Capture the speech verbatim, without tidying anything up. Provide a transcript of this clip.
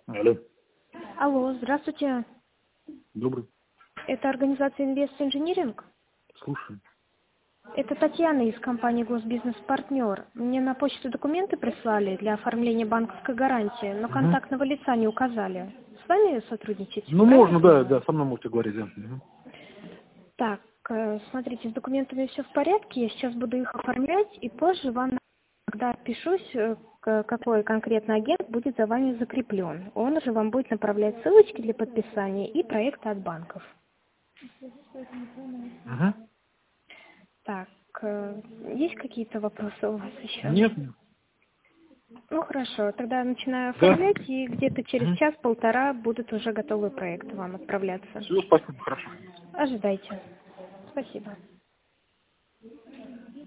Алло. Алло, здравствуйте. Добрый. Это организация Invest Engineering? Слушаю. Это Татьяна из компании Госбизнес-партнер. Мне на почту документы прислали для оформления банковской гарантии, но Угу. контактного лица не указали. С вами сотрудничаете? Ну, можно, да, да, со мной можете говорить, да. Угу. Так, э, смотрите, с документами все в порядке, я сейчас буду их оформлять, и позже вам, когда отпишусь, э, к- какой конкретно агент будет за вами закреплен. Он уже вам будет направлять ссылочки для подписания и проекты от банков. Угу. Так, э, есть какие-то вопросы у вас еще? Нет, нет. Ну хорошо, тогда начинаю Да. оформлять, и где-то через Угу. час-полтора будут уже готовые проекты вам отправляться. Все, спасибо, хорошо. Ожидайте. Спасибо.